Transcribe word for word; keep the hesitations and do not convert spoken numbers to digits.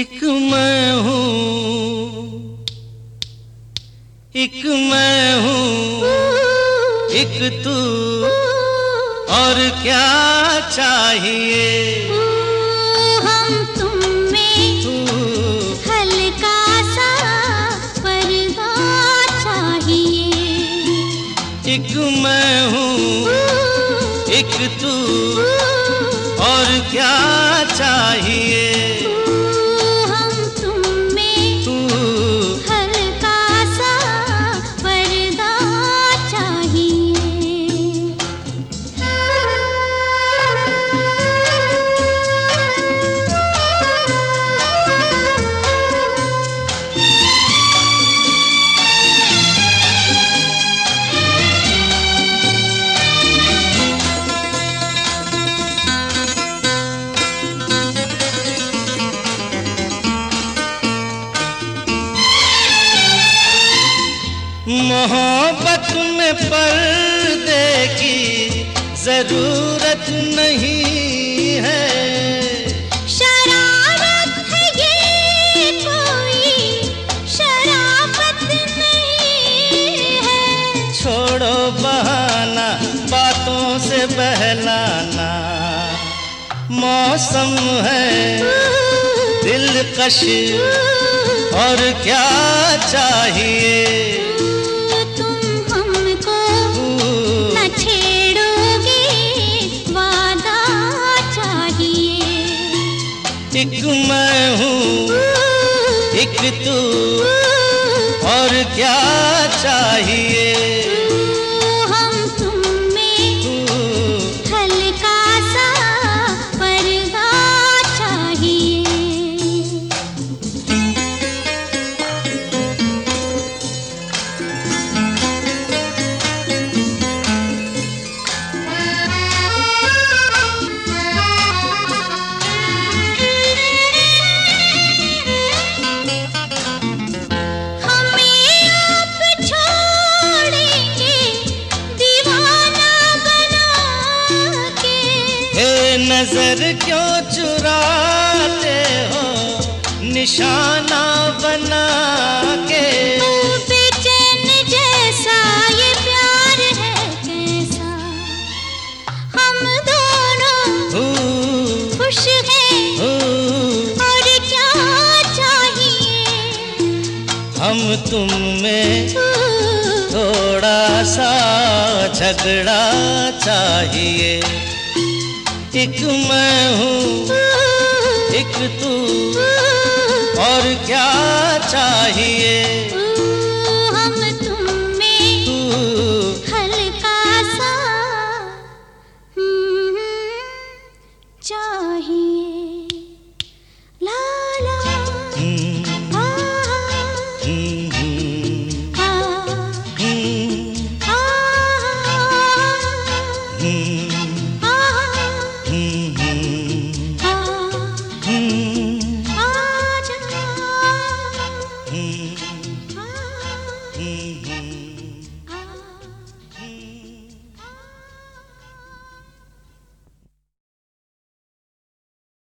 एक मैं हूँ, एक मैं हूँ, एक तू, और क्या चाहिए। हम तुम में तू हल्का सा पर्दा चाहिए। एक मैं हूँ, एक तू, और क्या चाहिए। मोहब्बत में पर्दे की जरूरत नहीं है। शरारत है ये कोई शराफत नहीं है। छोड़ो बहाना बातों से बहलाना, मौसम है दिलकश, और क्या चाहिए। एक मैं हूँ, एक तू, और क्या चाहिए। हम तुम में हल्का सा पर्दा चाहिए। नजर क्यों चुराते हो निशाना बना के। बेचैन जैसा ये प्यार है कैसा, हम दोनों खुश हैं, और क्या चाहिए। हम तुम में थोड़ा सा झगड़ा चाहिए। एक मैं हूँ, एक तू, और क्या चाहिए। हम तुम में हल्का सा चाहिए। ला ला आ, आ, हम्म हम्म